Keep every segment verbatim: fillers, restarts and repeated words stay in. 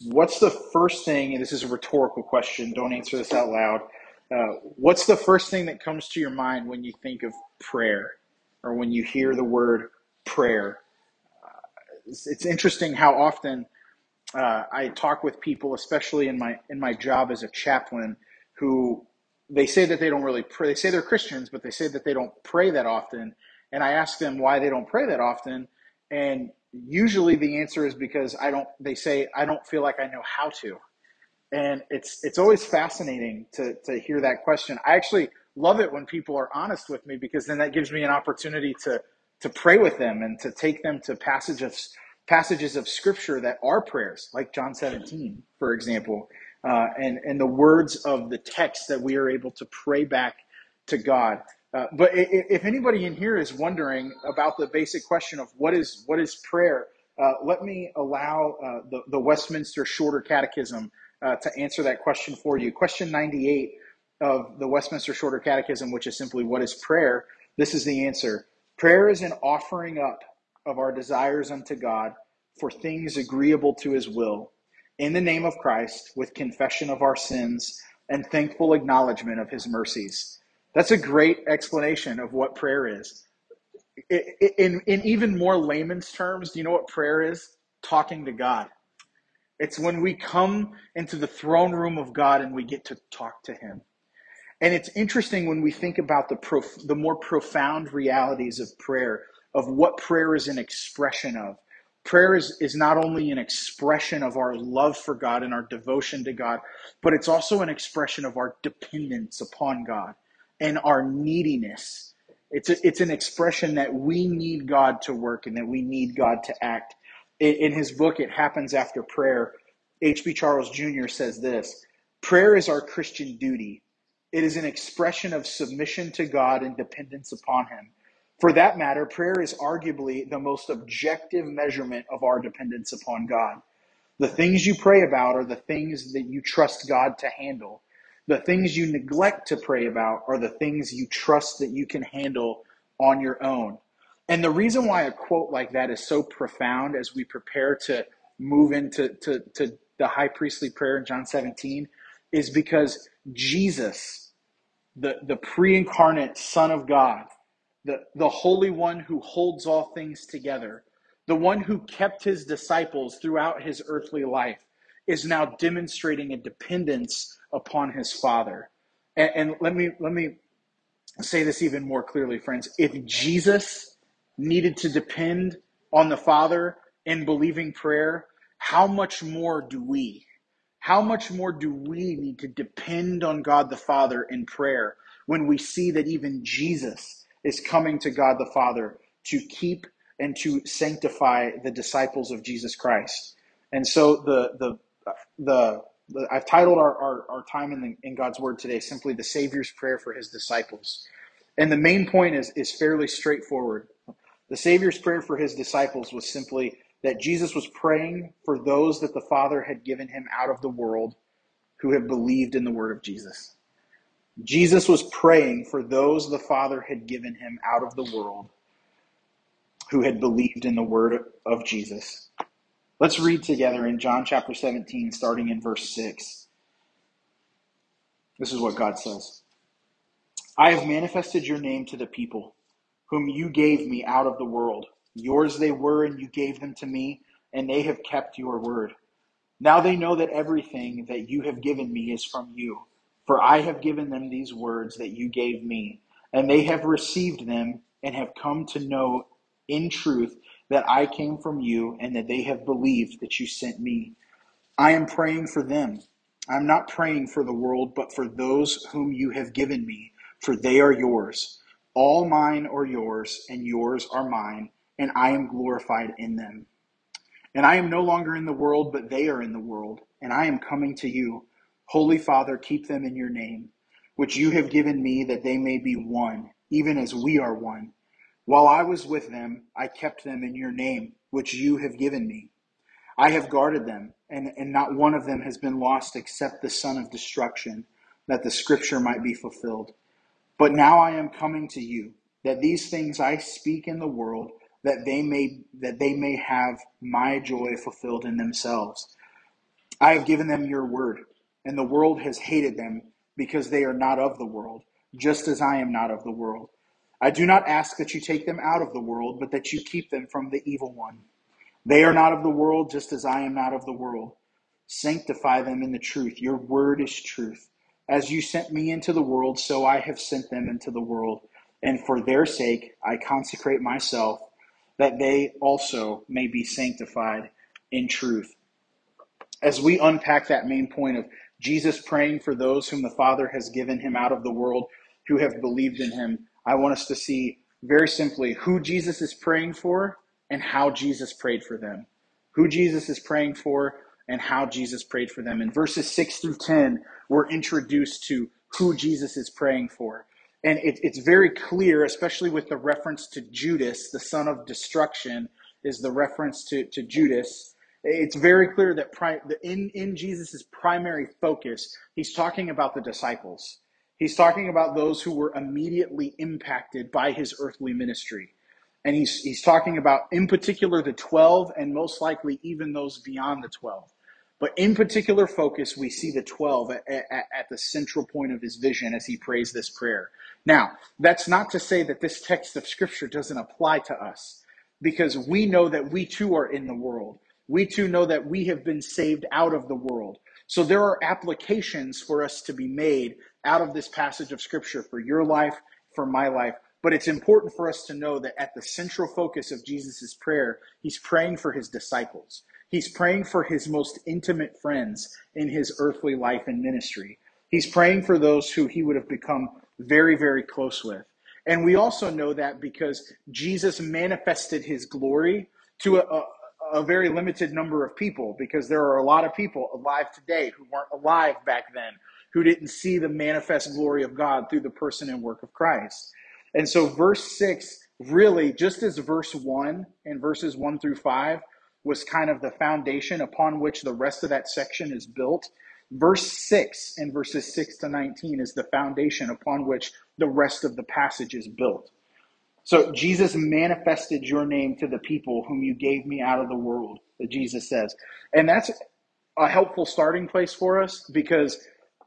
What's the first thing, and this is a rhetorical question, don't answer this out loud. Uh, what's the first thing that comes to your mind when you think of prayer or when you hear the word prayer? It's, it's interesting how often uh, I talk with people, especially in my in my job as a chaplain, who they say that they don't really pray. They say they're Christians, but they say that they don't pray that often. And I ask them why they don't pray that often, and usually the answer is because I don't. They say I don't feel like I know how to. And it's it's always fascinating to to hear that question. I actually love it when people are honest with me, because then that gives me an opportunity to to pray with them and to take them to passages passages of scripture that are prayers, like John seventeen, for example, uh, and and the words of the text that we are able to pray back to God. Uh, but if anybody in here is wondering about the basic question of what is what is prayer, uh, let me allow uh, the the Westminster Shorter Catechism uh, to answer that question for you. Question ninety-eight of the Westminster Shorter Catechism, which is simply, what is prayer? This is the answer. Prayer is an offering up of our desires unto God for things agreeable to his will, in the name of Christ, with confession of our sins and thankful acknowledgement of his mercies. That's a great explanation of what prayer is. In, in even more layman's terms, do you know what prayer is? Talking to God. It's when we come into the throne room of God and we get to talk to him. And it's interesting when we think about the prof- the more profound realities of prayer, of what prayer is an expression of. Prayer is, is not only an expression of our love for God and our devotion to God, but it's also an expression of our dependence upon God and our neediness. It's a, it's an expression that we need God to work and that we need God to act. In, in his book, It Happens After Prayer, H B Charles Junior says this: prayer is our Christian duty. It is an expression of submission to God and dependence upon him. For that matter, prayer is arguably the most objective measurement of our dependence upon God. The things you pray about are the things that you trust God to handle. The things you neglect to pray about are the things you trust that you can handle on your own. And the reason why a quote like that is so profound as we prepare to move into to, to the high priestly prayer in John seventeen is because Jesus, the, the pre-incarnate Son of God, the, the Holy One who holds all things together, the one who kept his disciples throughout his earthly life, is now demonstrating a dependence upon his Father. And, and let me let me say this even more clearly, friends. If Jesus needed to depend on the Father in believing prayer, how much more do we? How much more do we need to depend on God the Father in prayer when we see that even Jesus is coming to God the Father to keep and to sanctify the disciples of Jesus Christ? And so the the the, the I've titled our, our, our time in, the, in God's Word today simply the Savior's Prayer for his disciples. And the main point is, is fairly straightforward. The Savior's prayer for his disciples was simply that Jesus was praying for those that the Father had given him out of the world who have believed in the word of Jesus. Jesus was praying for those the Father had given him out of the world who had believed in the word of Jesus. Let's read together in John chapter seventeen, starting in verse six. This is what God says. I have manifested your name to the people, whom you gave me out of the world. Yours they were, and you gave them to me, and they have kept your word. Now they know that everything that you have given me is from you. For I have given them these words that you gave me, and they have received them and have come to know in truth that I came from you, and that they have believed that you sent me. I am praying for them. I'm not praying for the world, but for those whom you have given me, for they are yours. All mine are yours, and yours are mine, and I am glorified in them. And I am no longer in the world, but they are in the world, and I am coming to you. Holy Father, keep them in your name, which you have given me, that they may be one, even as we are one. While I was with them, I kept them in your name, which you have given me. I have guarded them, and, and not one of them has been lost except the son of destruction, that the scripture might be fulfilled. But now I am coming to you, that these things I speak in the world, that they may that they may have my joy fulfilled in themselves. I have given them your word, and the world has hated them because they are not of the world, just as I am not of the world. I do not ask that you take them out of the world, but that you keep them from the evil one. They are not of the world, just as I am not of the world. Sanctify them in the truth. Your word is truth. As you sent me into the world, so I have sent them into the world. And for their sake, I consecrate myself, that they also may be sanctified in truth. As we unpack that main point of Jesus praying for those whom the Father has given him out of the world, who have believed in him, I want us to see very simply who Jesus is praying for and how Jesus prayed for them. Who Jesus is praying for and how Jesus prayed for them. In verses six through ten, we're introduced to who Jesus is praying for. And it, it's very clear, especially with the reference to Judas, the son of destruction, is the reference to, to Judas. It's very clear that pri- in, in Jesus' primary focus, he's talking about the disciples. He's talking about those who were immediately impacted by his earthly ministry. And he's, he's talking about, in particular, the twelve, and most likely even those beyond the twelve. But in particular focus, we see the twelve at, at, at the central point of his vision as he prays this prayer. Now, that's not to say that this text of Scripture doesn't apply to us, because we know that we too are in the world. We too know that we have been saved out of the world. So there are applications for us to be made out of this passage of Scripture for your life, for my life. But it's important for us to know that at the central focus of Jesus' prayer, he's praying for his disciples. He's praying for his most intimate friends in his earthly life and ministry. He's praying for those who he would have become very, very close with. And we also know that because Jesus manifested his glory to a, a, a very limited number of people, because there are a lot of people alive today who weren't alive back then, who didn't see the manifest glory of God through the person and work of Christ. And so verse six, really, just as verse one and verses one through five was kind of the foundation upon which the rest of that section is built, verse six and verses six to nineteen is the foundation upon which the rest of the passage is built. So Jesus manifested your name to the people whom you gave me out of the world, that Jesus says. And that's a helpful starting place for us, because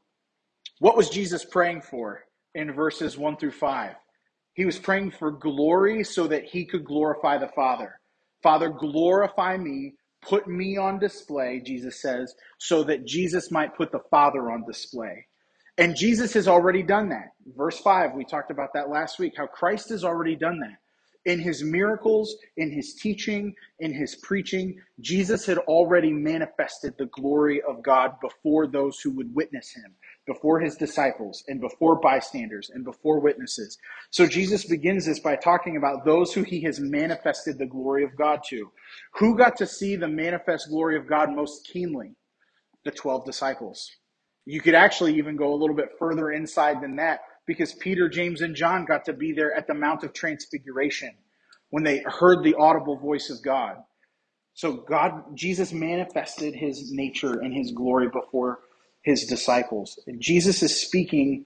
what was Jesus praying for in verses one through five? He was praying for glory so that he could glorify the Father. Father, glorify me, put me on display, Jesus says, so that Jesus might put the Father on display. And Jesus has already done that. Verse five, we talked about that last week, how Christ has already done that. In his miracles, in his teaching, in his preaching, Jesus had already manifested the glory of God before those who would witness him, before his disciples, and before bystanders, and before witnesses. So Jesus begins this by talking about those who he has manifested the glory of God to. Who got to see the manifest glory of God most keenly? The twelve disciples. You could actually even go a little bit further inside than that, because Peter, James, and John got to be there at the Mount of Transfiguration when they heard the audible voice of God. So God, Jesus manifested his nature and his glory before his disciples. And Jesus is speaking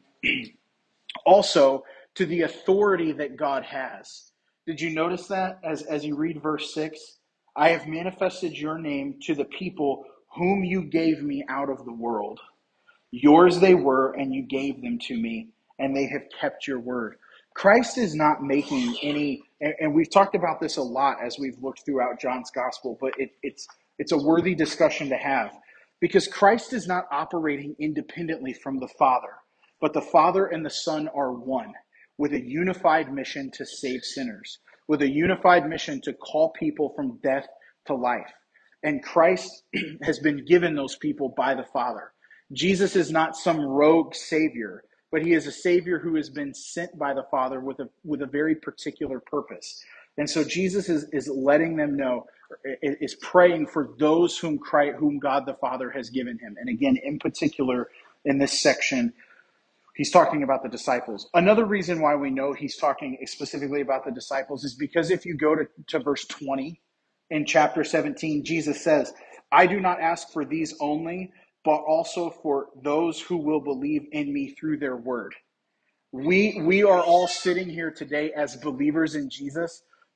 also to the authority that God has. Did you notice that as, as you read verse six? I have manifested your name to the people whom you gave me out of the world. Yours they were, and you gave them to me, and they have kept your word. Christ is not making any, and, and we've talked about this a lot as we've looked throughout John's gospel, but it, it's it's a worthy discussion to have, because Christ is not operating independently from the Father, but the Father and the Son are one, with a unified mission to save sinners, with a unified mission to call people from death to life. And Christ has been given those people by the Father. Jesus is not some rogue savior, but he is a savior who has been sent by the Father with a with a very particular purpose. And so Jesus is, is letting them know, is praying for those whom Christ, whom God the Father has given him. And again, in particular, in this section, he's talking about the disciples. Another reason why we know he's talking specifically about the disciples is because if you go to, to verse twenty in chapter seventeen, Jesus says, I do not ask for these only, but also for those who will believe in me through their word. We we are all sitting here today as believers in Jesus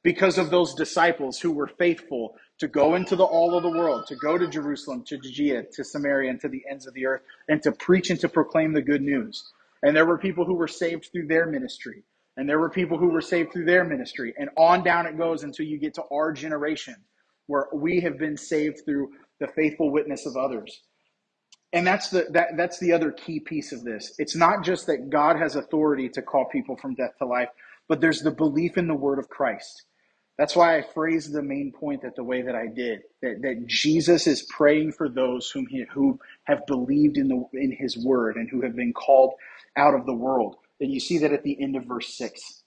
because of those disciples who were faithful to go into the all of the world, to go to Jerusalem, to Judea, to Samaria, and to the ends of the earth, and to preach and to proclaim the good news. And there were people who were saved through their ministry. And there were people who were saved through their ministry. And on down it goes until you get to our generation, where we have been saved through the faithful witness of others. And that's the that that's the other key piece of this. It's not just that God has authority to call people from death to life, but there's the belief in the word of Christ. That's why I phrased the main point that the way that I did, that, that Jesus is praying for those whom he, who have believed in the in his word and who have been called out of the world. And you see that at the end of verse six.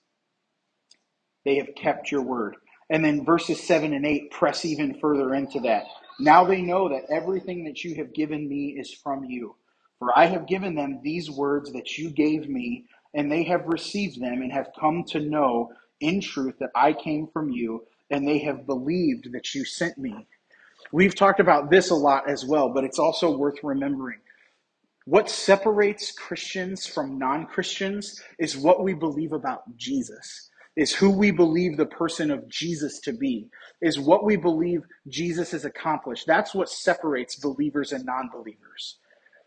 They have kept your word. And then verses seven and eight press even further into that. Now they know that everything that you have given me is from you. For I have given them these words that you gave me, and they have received them and have come to know in truth that I came from you, and they have believed that you sent me. We've talked about this a lot as well, but it's also worth remembering. What separates Christians from non-Christians is what we believe about Jesus, is who we believe the person of Jesus to be, is what we believe Jesus has accomplished. That's what separates believers and non-believers.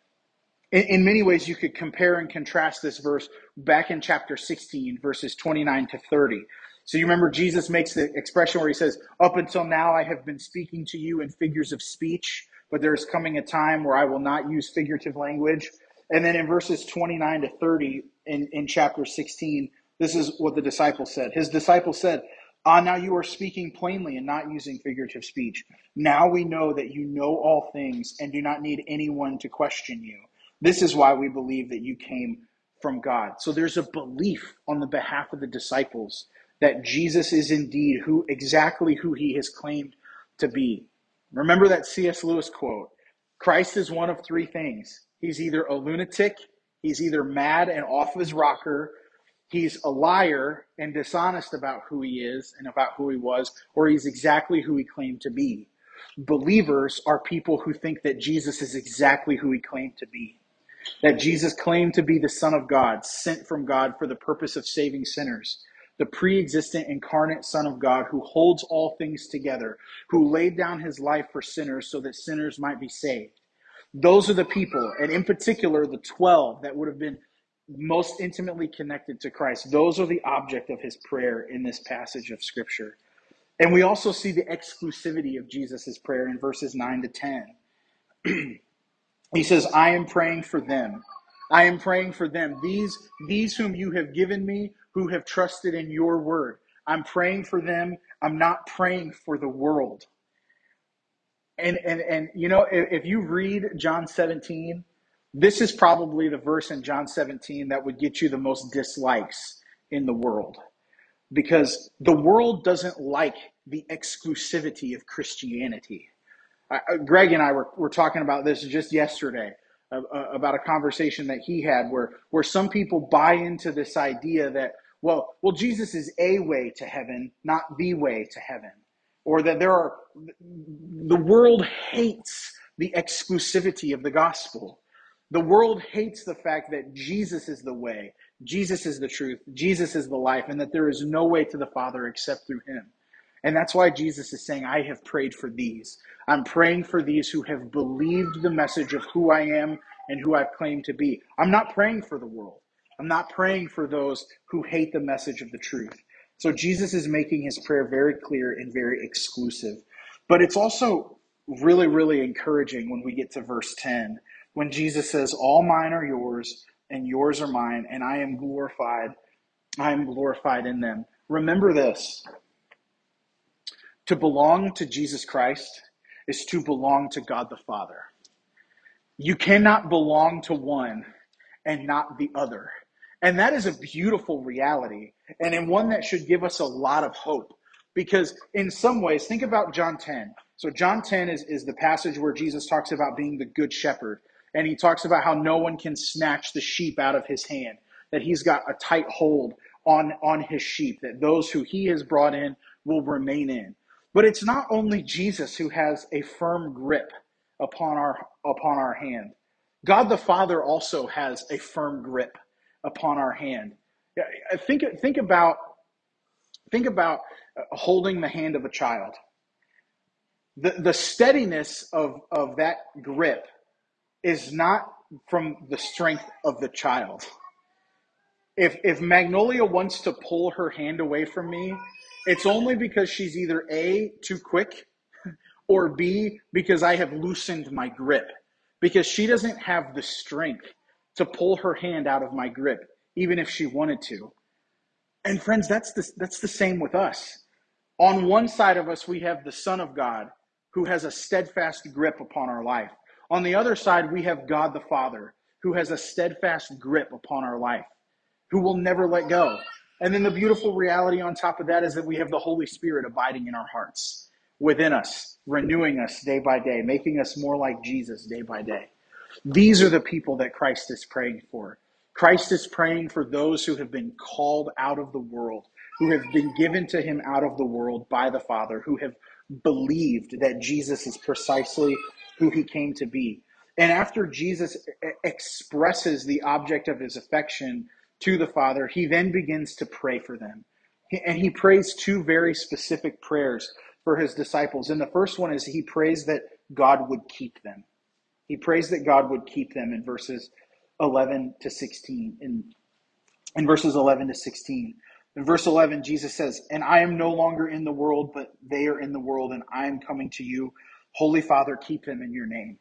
In, in many ways, you could compare and contrast this verse back in chapter sixteen, verses twenty-nine to thirty. So you remember Jesus makes the expression where he says, up until now I have been speaking to you in figures of speech, but there's coming a time where I will not use figurative language. And then in verses twenty-nine to thirty in, in chapter sixteen, this is what the disciples said. His disciples said, ah, now you are speaking plainly and not using figurative speech. Now we know that you know all things and do not need anyone to question you. This is why we believe that you came from God. So there's a belief on the behalf of the disciples that Jesus is indeed who exactly who he has claimed to be. Remember that C S Lewis quote, Christ is one of three things. He's either a lunatic, he's either mad and off his rocker, he's a liar and dishonest about who he is and about who he was, or he's exactly who he claimed to be. Believers are people who think that Jesus is exactly who he claimed to be. That Jesus claimed to be the Son of God, sent from God for the purpose of saving sinners. The pre-existent incarnate Son of God who holds all things together, who laid down his life for sinners so that sinners might be saved. Those are the people, and in particular, the twelve that would have been most intimately connected to Christ. Those are the object of his prayer in this passage of Scripture. And we also see the exclusivity of Jesus' prayer in verses nine to ten. He says, I am praying for them. I am praying for them. These, these whom you have given me, who have trusted in your word. I'm praying for them. I'm not praying for the world. And, and, and you know, if, if you read John seventeen, this is probably the verse in John seventeen that would get you the most dislikes in the world. Because the world doesn't like the exclusivity of Christianity. Uh, Greg and I were, were talking about this just yesterday, uh, uh, about a conversation that he had where, where some people buy into this idea that, well, well, Jesus is a way to heaven, not the way to heaven. Or that there are, the world hates the exclusivity of the gospel. The world hates the fact that Jesus is the way, Jesus is the truth, Jesus is the life, and that there is no way to the Father except through him. And that's why Jesus is saying, I have prayed for these. I'm praying for these who have believed the message of who I am and who I've claimed to be. I'm not praying for the world. I'm not praying for those who hate the message of the truth. So Jesus is making his prayer very clear and very exclusive. But it's also really, really encouraging when we get to verse ten, when Jesus says, all mine are yours and yours are mine, and I am glorified. I am glorified in them. Remember this. To belong to Jesus Christ is to belong to God the Father. You cannot belong to one and not the other. And that is a beautiful reality, and in one that should give us a lot of hope. Because in some ways, think about John ten. So John ten is, is the passage where Jesus talks about being the good shepherd. And he talks about how no one can snatch the sheep out of his hand, that he's got a tight hold on, on his sheep, that those who he has brought in will remain in. But it's not only Jesus who has a firm grip upon our upon our hand. God the Father also has a firm grip upon our hand. Think think about Think about uh, holding the hand of a child. The, the steadiness of, of that grip is not from the strength of the child. If if Magnolia wants to pull her hand away from me, it's only because she's either A, too quick, or B, because I have loosened my grip. Because she doesn't have the strength to pull her hand out of my grip, even if she wanted to. And friends, that's the, that's the same with us. On one side of us, we have the Son of God, who has a steadfast grip upon our life. On the other side, we have God the Father, who has a steadfast grip upon our life, who will never let go. And then the beautiful reality on top of that is that we have the Holy Spirit abiding in our hearts, within us, renewing us day by day, making us more like Jesus day by day. These are the people that Christ is praying for. Christ is praying for those who have been called out of the world, who have been given to him out of the world by the Father, who have believed that Jesus is precisely who he came to be. And after Jesus expresses the object of his affection to the Father, he then begins to pray for them. And he prays two very specific prayers for his disciples. And the first one is he prays that God would keep them. He prays that God would keep them in verses eleven to sixteen. In, in verses eleven to sixteen. In verse eleven, Jesus says, "And I am no longer in the world, but they are in the world, and I am coming to you. Holy Father, keep them in your name."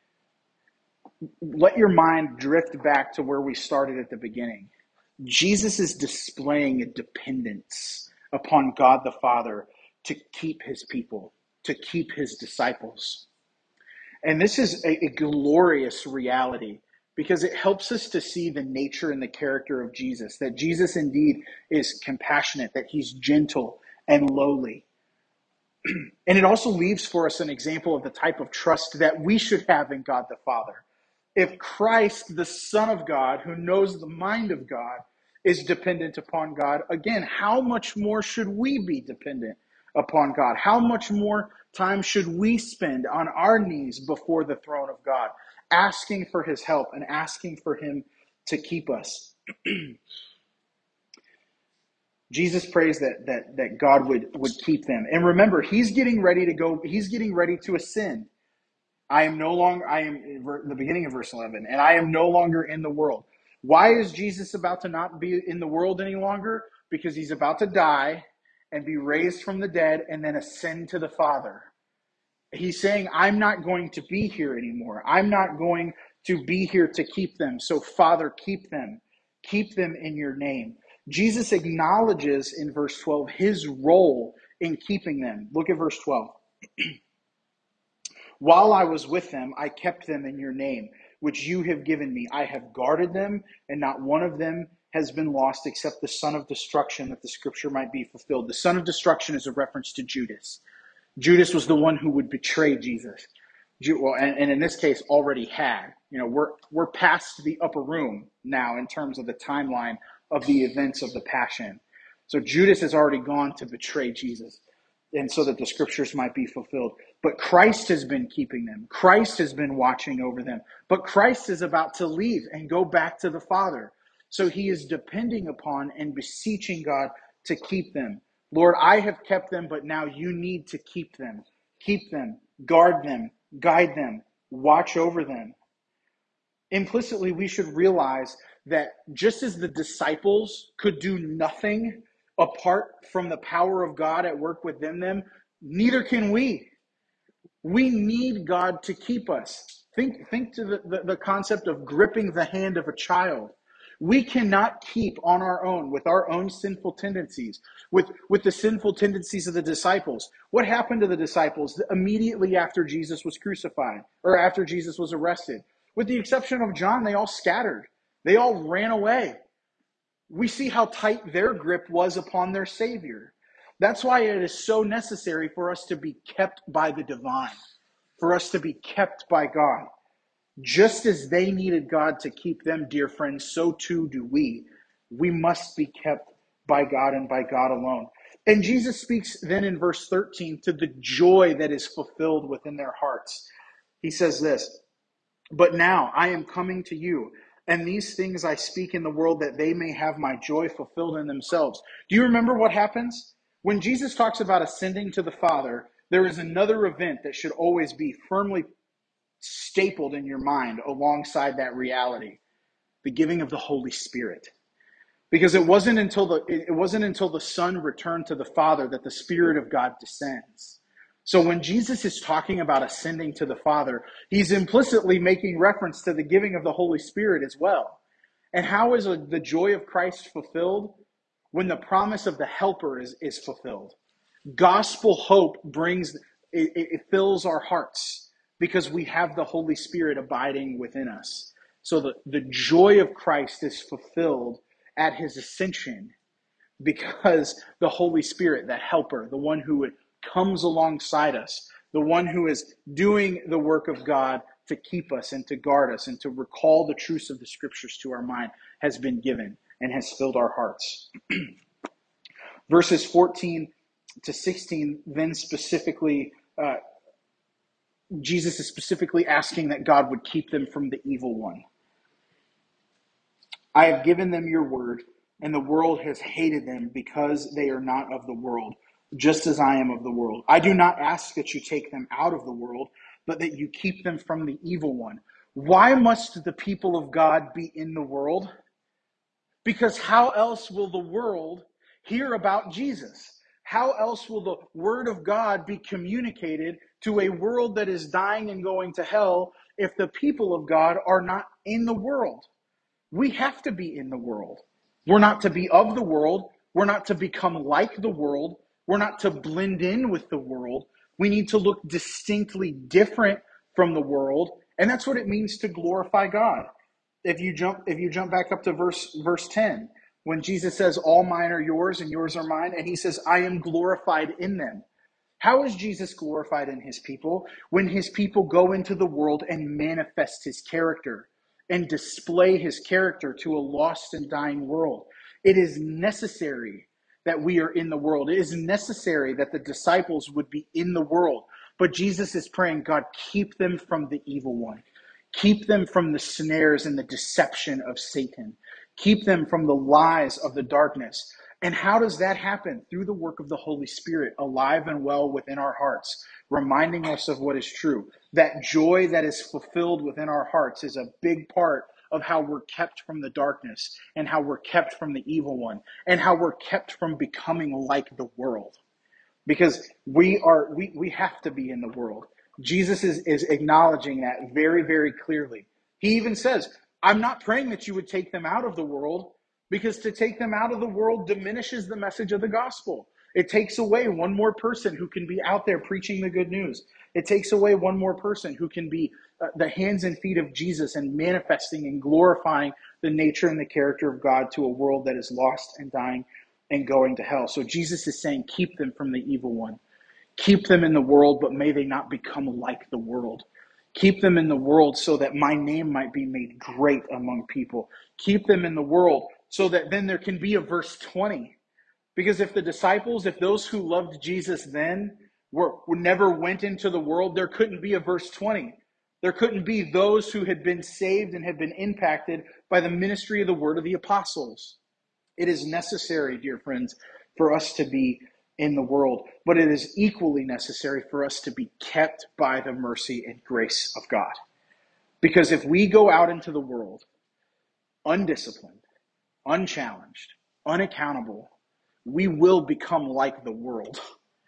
Let your mind drift back to where we started at the beginning. Jesus is displaying a dependence upon God the Father to keep his people, to keep his disciples. And this is a, a glorious reality because it helps us to see the nature and the character of Jesus, that Jesus indeed is compassionate, that he's gentle and lowly. And it also leaves for us an example of the type of trust that we should have in God the Father. If Christ, the Son of God, who knows the mind of God, is dependent upon God, again, how much more should we be dependent upon God? How much more time should we spend on our knees before the throne of God, asking for his help and asking for him to keep us? Jesus prays that that that God would, would keep them. And remember, he's getting ready to go, he's getting ready to ascend. I am no longer, I am, the beginning of verse eleven, and I am no longer in the world. Why is Jesus about to not be in the world any longer? Because he's about to die and be raised from the dead and then ascend to the Father. He's saying, I'm not going to be here anymore. I'm not going to be here to keep them. So Father, keep them. Keep them in your name. Jesus acknowledges in verse twelve his role in keeping them. Look at verse twelve. While I was with them, I kept them in your name, which you have given me. I have guarded them, and not one of them has been lost except the son of destruction, that the scripture might be fulfilled. The son of destruction is a reference to Judas. Judas was the one who would betray Jesus. Well, and, and in this case, already had. You know, we're we're past the upper room now in terms of the timeline of the events of the Passion. So Judas has already gone to betray Jesus, and so that the scriptures might be fulfilled. But Christ has been keeping them. Christ has been watching over them. But Christ is about to leave and go back to the Father. So he is depending upon and beseeching God to keep them. Lord, I have kept them, but now you need to keep them. Keep them, guard them, guide them, watch over them. Implicitly, we should realize that just as the disciples could do nothing apart from the power of God at work within them, neither can we. We need God to keep us. Think, think to the, the, the concept of gripping the hand of a child. We cannot keep on our own with our own sinful tendencies, with, with the sinful tendencies of the disciples. What happened to the disciples immediately after Jesus was crucified or after Jesus was arrested? With the exception of John, they all scattered. They all ran away. We see how tight their grip was upon their Savior. That's why it is so necessary for us to be kept by the divine, for us to be kept by God. Just as they needed God to keep them, dear friends, so too do we. We must be kept by God and by God alone. And Jesus speaks then in verse thirteen to the joy that is fulfilled within their hearts. He says this, "But now I am coming to you, and these things I speak in the world that they may have my joy fulfilled in themselves." Do you remember what happens? When Jesus talks about ascending to the Father, there is another event that should always be firmly stapled in your mind alongside that reality: the giving of the Holy Spirit. Because it wasn't until the it wasn't until the Son returned to the Father that the Spirit of God descends. So when Jesus is talking about ascending to the Father, he's implicitly making reference to the giving of the Holy Spirit as well. And how is a, the joy of Christ fulfilled? When the promise of the Helper is, is fulfilled. Gospel hope brings, it, it fills our hearts because we have the Holy Spirit abiding within us. So the, the joy of Christ is fulfilled at his ascension because the Holy Spirit, the helper, the one who comes alongside us, the one who is doing the work of God to keep us and to guard us and to recall the truths of the scriptures to our mind, has been given and has filled our hearts. Verses fourteen to sixteen, then specifically, uh, Jesus is specifically asking that God would keep them from the evil one. I have given them your word, and the world has hated them because they are not of the world, just as I am of the world. I do not ask that you take them out of the world, but that you keep them from the evil one. Why must the people of God be in the world? Because how else will the world hear about Jesus? How else will the word of God be communicated to a world that is dying and going to hell if the people of God are not in the world? We have to be in the world. We're not to be of the world. We're not to become like the world. We're not to blend in with the world. We need to look distinctly different from the world. And that's what it means to glorify God. If you jump, if you jump back up to verse, verse ten, when Jesus says, all mine are yours and yours are mine, and he says, I am glorified in them. How is Jesus glorified in his people? When his people go into the world and manifest his character and display his character to a lost and dying world. It is necessary that we are in the world. It is necessary that the disciples would be in the world. But Jesus is praying, God, keep them from the evil one. Keep them from the snares and the deception of Satan. Keep them from the lies of the darkness. And how does that happen? Through the work of the Holy Spirit, alive and well within our hearts, reminding us of what is true. That joy that is fulfilled within our hearts is a big part of how we're kept from the darkness and how we're kept from the evil one and how we're kept from becoming like the world. Because we are, we, we have to be in the world. Jesus is, is acknowledging that very, very clearly. He even says, I'm not praying that you would take them out of the world, because to take them out of the world diminishes the message of the gospel. It takes away one more person who can be out there preaching the good news. It takes away one more person who can be uh, the hands and feet of Jesus and manifesting and glorifying the nature and the character of God to a world that is lost and dying and going to hell. So Jesus is saying, keep them from the evil one. Keep them in the world, but may they not become like the world. Keep them in the world so that my name might be made great among people. Keep them in the world so that then there can be a verse twenty. Because if the disciples, if those who loved Jesus then were, were never went into the world, there couldn't be a verse twenty. There couldn't be those who had been saved and had been impacted by the ministry of the word of the apostles. It is necessary, dear friends, for us to be in the world, but it is equally necessary for us to be kept by the mercy and grace of God. Because if we go out into the world undisciplined, unchallenged, unaccountable, we will become like the world.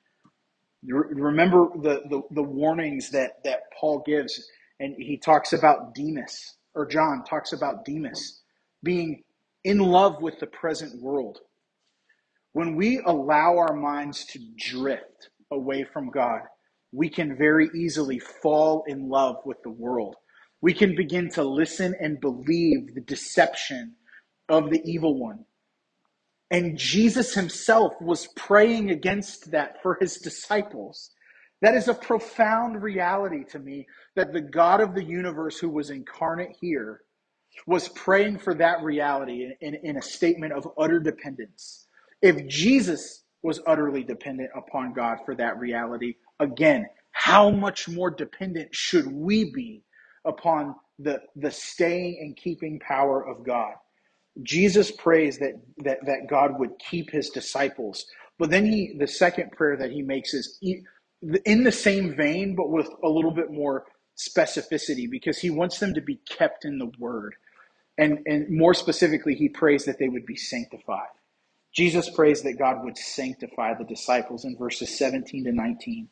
Remember the, the, the warnings that, that Paul gives, and he talks about Demas, or John talks about Demas being in love with the present world. When we allow our minds to drift away from God, we can very easily fall in love with the world. We can begin to listen and believe the deception of the evil one. And Jesus himself was praying against that for his disciples. That is a profound reality to me, that the God of the universe who was incarnate here was praying for that reality in, in, in a statement of utter dependence. If Jesus was utterly dependent upon God for that reality, again, how much more dependent should we be upon the, the staying and keeping power of God? Jesus prays that, that, that God would keep his disciples, But then he, the second prayer that he makes is in the same vein, but with a little bit more specificity, because he wants them to be kept in the word. And, and more specifically, he prays that they would be sanctified. Jesus prays that God would sanctify the disciples in verses seventeen to nineteen.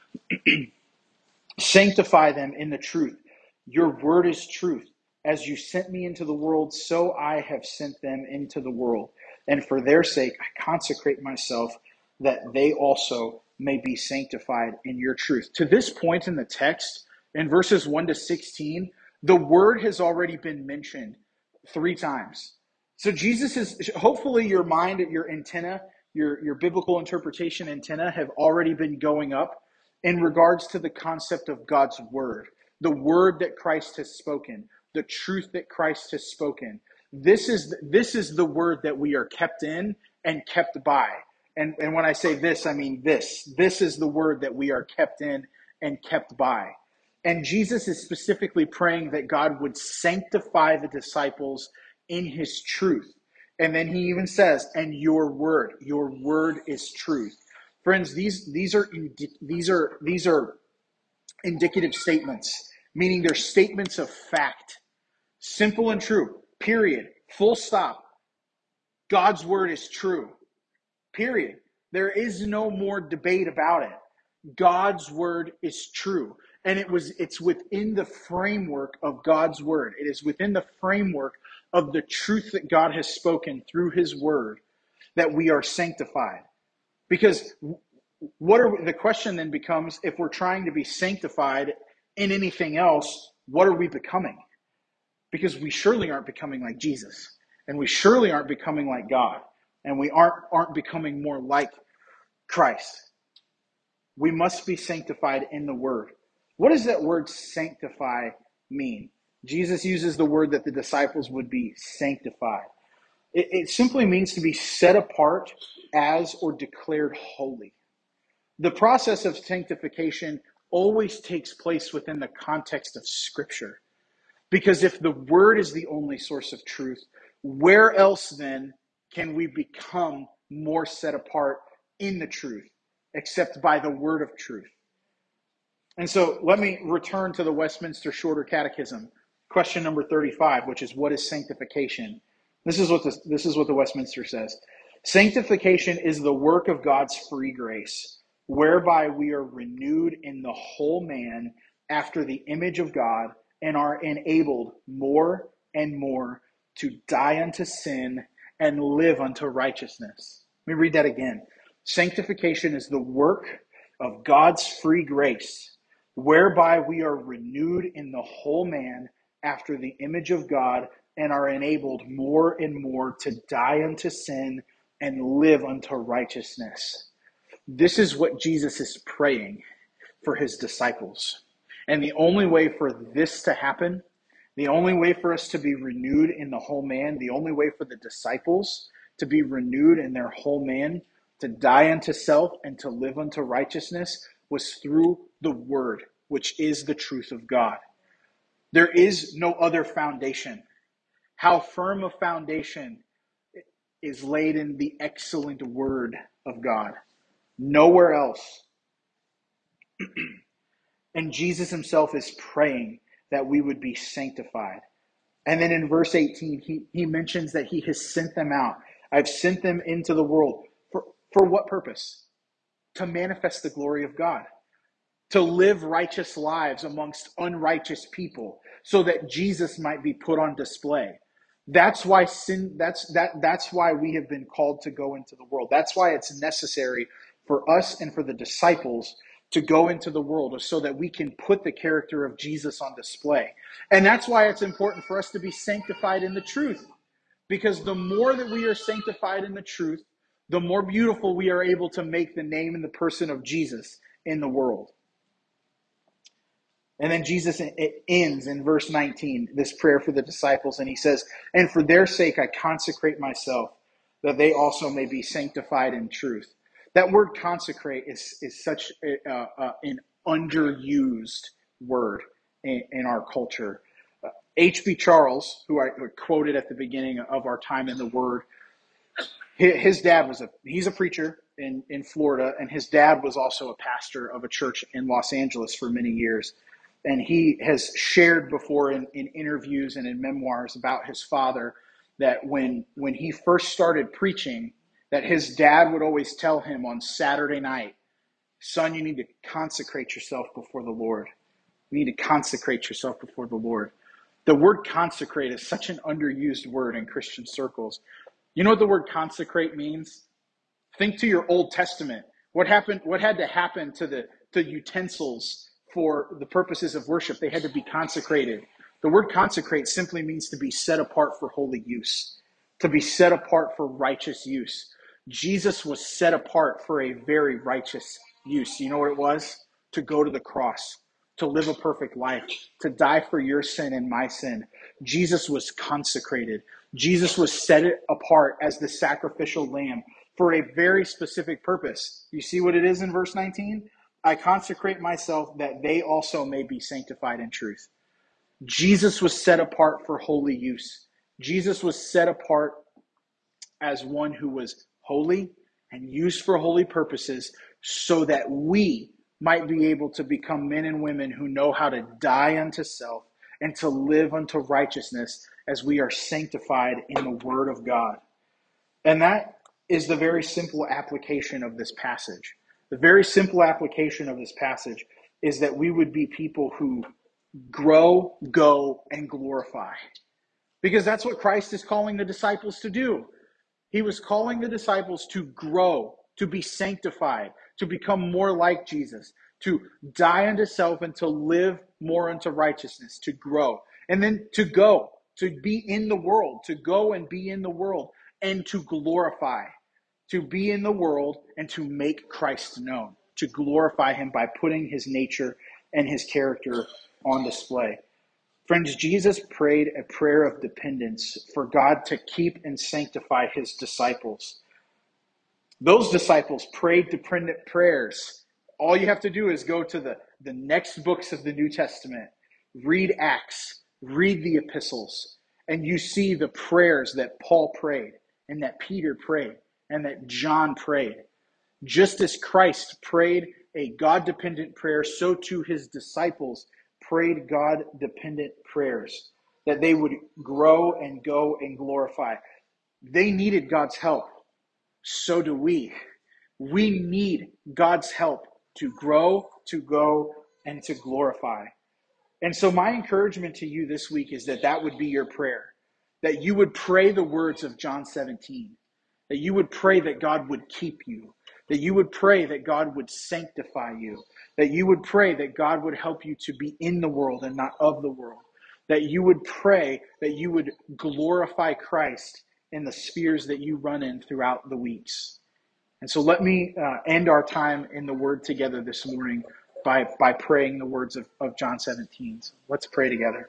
Sanctify them in the truth. Your word is truth. As you sent me into the world, so I have sent them into the world. And for their sake, I consecrate myself, that they also may be sanctified in your truth. To this point in the text, in verses one to sixteen, the word has already been mentioned three times. So Jesus is, hopefully your mind, your antenna, your, your biblical interpretation antenna have already been going up in regards to the concept of God's word, the word that Christ has spoken, the truth that Christ has spoken. This is, this is the word that we are kept in and kept by. And, and when I say this, I mean this. This is the word that we are kept in and kept by. And Jesus is specifically praying that God would sanctify the disciples in his truth. And then he even says, and your word, your word is truth. Friends, these, these are, these are, these are indicative statements, meaning they're statements of fact. Simple and true, period, full stop. God's word is true, period. There is no more debate about it. God's word is true. And it was, it's within the framework of God's word. It is within the framework of the truth that God has spoken through his word that we are sanctified. Because what are the question then becomes, if we're trying to be sanctified in anything else, what are we becoming? Because we surely aren't becoming like Jesus, and we surely aren't becoming like God, and we aren't aren't becoming more like Christ. We must be sanctified in the word. What does that word sanctify mean? Jesus uses the word that the disciples would be sanctified. It, it simply means to be set apart as or declared holy. The process of sanctification always takes place within the context of Scripture. Because if the word is the only source of truth, where else then can we become more set apart in the truth, except by the word of truth? And so let me return to the Westminster Shorter Catechism, question number thirty-five, which is, what is sanctification? This is what the, this is what the Westminster says. Sanctification is the work of God's free grace, whereby we are renewed in the whole man after the image of God, and are enabled more and more to die unto sin and live unto righteousness. Let me read that again. Sanctification is the work of God's free grace, whereby we are renewed in the whole man after the image of God, and are enabled more and more to die unto sin and live unto righteousness. This is what Jesus is praying for his disciples. And the only way for this to happen, the only way for us to be renewed in the whole man, the only way for the disciples to be renewed in their whole man, to die unto self and to live unto righteousness, was through the word, which is the truth of God. There is no other foundation. How firm a foundation is laid in the excellent word of God. Nowhere else. And Jesus himself is praying that we would be sanctified. And then in verse eighteen, he, he mentions that he has sent them out. I've sent them into the world. For, for what purpose? To manifest the glory of God. To live righteous lives amongst unrighteous people, so that Jesus might be put on display. That's why sin, that's that that's why we have been called to go into the world. That's why it's necessary for us and for the disciples to go into the world, so that we can put the character of Jesus on display. And that's why it's important for us to be sanctified in the truth. Because the more that we are sanctified in the truth, the more beautiful we are able to make the name and the person of Jesus in the world. And then Jesus ends in verse nineteen, this prayer for the disciples, and he says, and for their sake I consecrate myself, that they also may be sanctified in truth. That word consecrate is, is such a, uh, uh, an underused word in, in our culture. Uh, H B Charles, who I quoted at the beginning of our time in the Word, his, his dad was a, he's a preacher. in, in Florida, and his dad was also a pastor of a church in Los Angeles for many years. And he has shared before in, in interviews and in memoirs about his father that when when he first started preaching, that his dad would always tell him on Saturday night, son, you need to consecrate yourself before the Lord. You need to consecrate yourself before the Lord. The word consecrate is such an underused word in Christian circles. You know what the word consecrate means? Think to your Old Testament. What happened? What had to happen to the, the utensils for the purposes of worship? They had to be consecrated. The word consecrate simply means to be set apart for holy use, to be set apart for righteous use. Jesus was set apart for a very righteous use. You know what it was? To go to the cross, to live a perfect life, to die for your sin and my sin. Jesus was consecrated. Jesus was set apart as the sacrificial lamb for a very specific purpose. You see what it is in verse nineteen? I consecrate myself that they also may be sanctified in truth. Jesus was set apart for holy use. Jesus was set apart as one who was holy and used for holy purposes so that we might be able to become men and women who know how to die unto self and to live unto righteousness as we are sanctified in the word of God. And that is the very simple application of this passage. The very simple application of this passage is that we would be people who grow, go, and glorify. Because that's what Christ is calling the disciples to do. He was calling the disciples to grow, to be sanctified, to become more like Jesus, to die unto self and to live more unto righteousness, to grow. And then to go, to be in the world, to go and be in the world and to glorify, to be in the world and to make Christ known, to glorify him by putting his nature and his character on display. Friends, Jesus prayed a prayer of dependence for God to keep and sanctify his disciples. Those disciples prayed dependent prayers. All you have to do is go to the, the next books of the New Testament, read Acts, read the epistles, and you see the prayers that Paul prayed and that Peter prayed and that John prayed. Just as Christ prayed a God-dependent prayer, so too his disciples prayed God-dependent prayers, that they would grow and go and glorify. They needed God's help. So do we. We need God's help to grow, to go, and to glorify. And so my encouragement to you this week is that that would be your prayer, that you would pray the words of John seventeen, that you would pray that God would keep you, that you would pray that God would sanctify you, that you would pray that God would help you to be in the world and not of the world, that you would pray that you would glorify Christ in the spheres that you run in throughout the weeks. And so let me uh, end our time in the Word together this morning by, by praying the words of, of John seventeen. So let's pray together.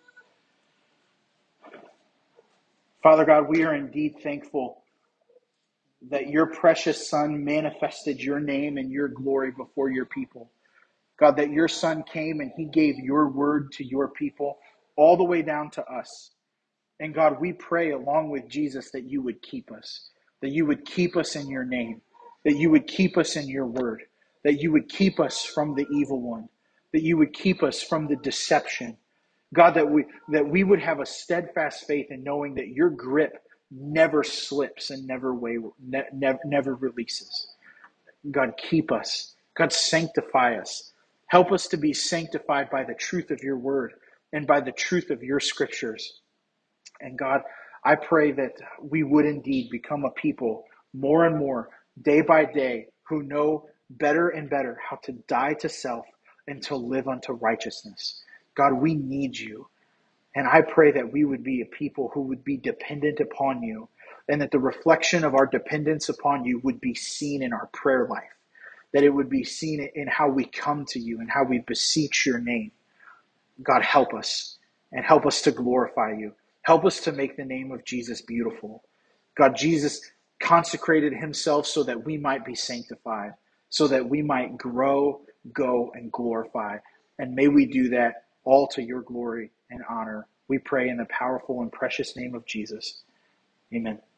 Father God, we are indeed thankful that your precious Son manifested your name and your glory before your people. God, that your Son came and he gave your word to your people all the way down to us. And God, we pray along with Jesus that you would keep us, that you would keep us in your name, that you would keep us in your word, that you would keep us from the evil one, that you would keep us from the deception. God, that we that we would have a steadfast faith in knowing that your grip never slips and never way, ne- never, never releases. God, keep us. God, sanctify us. Help us to be sanctified by the truth of your word and by the truth of your scriptures. And God, I pray that we would indeed become a people more and more, day by day, who know better and better how to die to self and to live unto righteousness. God, we need you. And I pray that we would be a people who would be dependent upon you, and that the reflection of our dependence upon you would be seen in our prayer life, that it would be seen in how we come to you and how we beseech your name. God, help us, and help us to glorify you. Help us to make the name of Jesus beautiful. God, Jesus consecrated himself so that we might be sanctified, so that we might grow, go, and glorify. And may we do that all to your glory and honor. We pray in the powerful and precious name of Jesus. Amen.